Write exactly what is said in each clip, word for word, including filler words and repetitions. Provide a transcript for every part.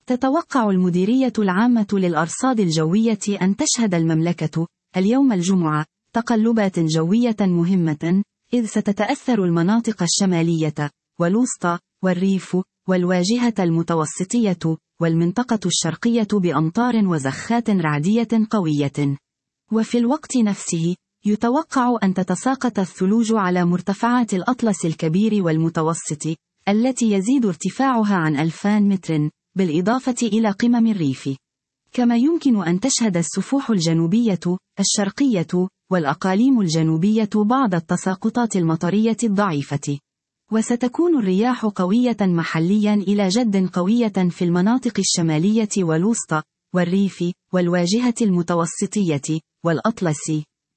تتوقع المديرية العامة للأرصاد الجوية أن تشهد المملكة اليوم الجمعة تقلبات جوية مهمة، إذ ستتأثر المناطق الشمالية والوسطى والريف والواجهة المتوسطية والمنطقة الشرقية بأمطار وزخات رعدية قوية. وفي الوقت نفسه يتوقع أن تتساقط الثلوج على مرتفعات الأطلس الكبير والمتوسط التي يزيد ارتفاعها عن ألفين متر، بالإضافة إلى قمم الريف. كما يمكن أن تشهد السفوح الجنوبية الشرقية والأقاليم الجنوبية بعض التساقطات المطرية الضعيفة. وستكون الرياح قوية محليا إلى جد قوية في المناطق الشمالية والوسطى والريف والواجهة المتوسطية والأطلس.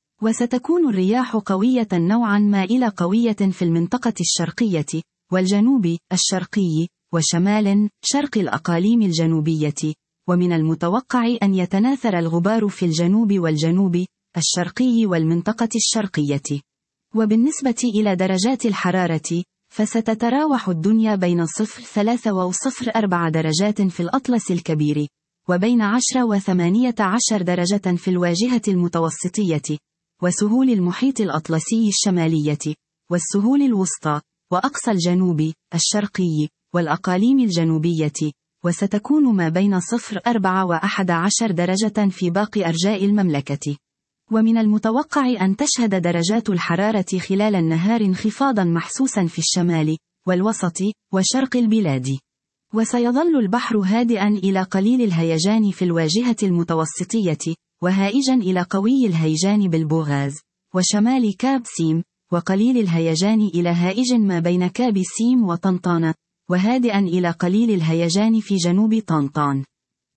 وستكون الرياح قوية نوعا ما إلى قوية في المنطقة الشرقية والجنوب الشرقي وشمال شرق الأقاليم الجنوبية. ومن المتوقع أن يتناثر الغبار في الجنوب والجنوب الشرقي والمنطقة الشرقية. وبالنسبة إلى درجات الحرارة، فستتراوح الدنيا بين صفر ثلاثة وصفر أربعة درجات في الأطلس الكبير، وبين عشرة وثمانية عشر درجة في الواجهة المتوسطية، وسهول المحيط الأطلسي الشمالية، والسهول الوسطى، وأقصى الجنوب الشرقي، والأقاليم الجنوبية. وستكون ما بين صفر أربعة وأحد عشر درجة في باقي أرجاء المملكة. ومن المتوقع أن تشهد درجات الحرارة خلال النهار انخفاضا محسوسا في الشمال والوسط وشرق البلاد. وسيظل البحر هادئا إلى قليل الهيجان في الواجهة المتوسطية، وهائجا إلى قوي الهيجان بالبوغاز وشمال كاب سيم، وقليل الهيجان إلى هائج ما بين كاب سيم وطنطان، وهادئا إلى قليل الهيجان في جنوب طنطان.